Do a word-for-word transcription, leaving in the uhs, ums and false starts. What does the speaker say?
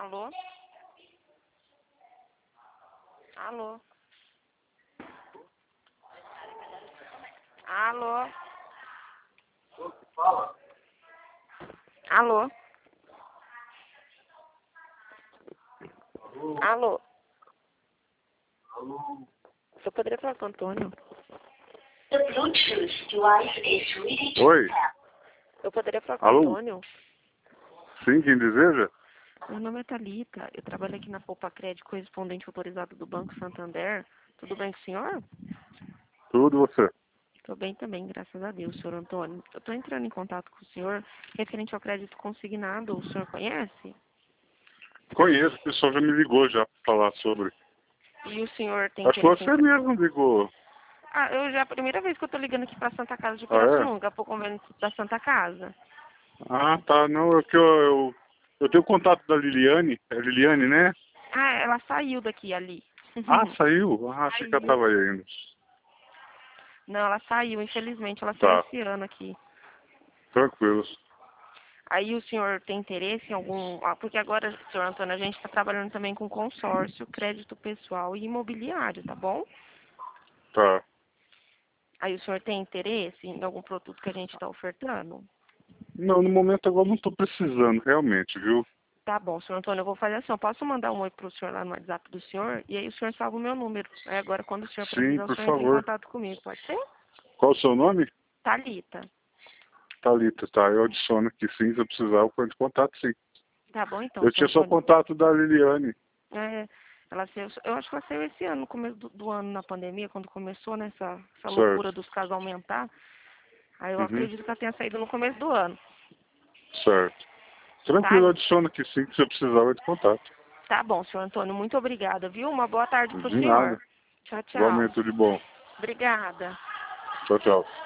Alô? Alô? Alô? Fala. Alô? Alô? Alô? Alô? Eu poderia falar com o Antônio? The Bluetooth device is ready to Oi? pair. Eu poderia falar com o Alô? Antônio? Sim, quem deseja? Meu nome é Thalita. Eu trabalho aqui na Poupa Crédito, correspondente autorizado do Banco Santander. Tudo bem com o senhor? Tudo você. Estou bem também, graças a Deus, senhor Antônio. Eu estou entrando em contato com o senhor referente ao crédito consignado. O senhor conhece? Conheço, o pessoal já me ligou já para falar sobre. E o senhor tem Acho que interesse você em... mesmo ligou. Ah, eu já... é a primeira vez que eu estou ligando aqui para Santa Casa de Ah, é? Pirassununga, para o convênio da Santa Casa. Ah, tá. Não, é que eu, eu, eu tenho contato da Liliane. É Liliane, né? Ah, ela saiu daqui, ali. Ah, saiu? Ah, achei que ela Saiu. estava aí ainda. Não, ela saiu, infelizmente, ela saiu Tá. esse ano aqui. Tranquilo. Aí o senhor tem interesse em algum... Ah, porque agora, senhor Antônio, a gente está trabalhando também com consórcio, crédito pessoal e imobiliário, tá bom? Tá. Aí o senhor tem interesse em algum produto que a gente está ofertando? Não, no momento agora não estou precisando, realmente, viu? Tá bom, senhor Antônio, eu vou fazer assim, eu posso mandar um oi pro senhor lá no WhatsApp do senhor, e aí o senhor salva o meu número. Aí agora, quando o senhor Sim, precisar, o por senhor entra em favor. contato comigo, pode ser? Qual o seu nome? Thalita. Thalita, tá. Eu adiciono aqui sim, se eu precisar, eu ponho de contato sim. Tá bom, então, Eu senhor tinha só Antônio. contato da Liliane. É, ela saiu, eu acho que ela saiu esse ano, no começo do, do ano, na pandemia, quando começou, né, essa, essa loucura Certo. dos casos aumentar. Aí eu Uhum. acredito que ela tenha saído no começo do ano. Certo. Tá? Tranquilo, adiciona aqui sim, que se eu precisar, eu entro em contato. Tá bom, senhor Antônio, muito obrigada, viu? Uma boa tarde pro De senhor. nada. Tchau, tchau. Igualmente, tudo de bom. Obrigada. Tchau, tchau.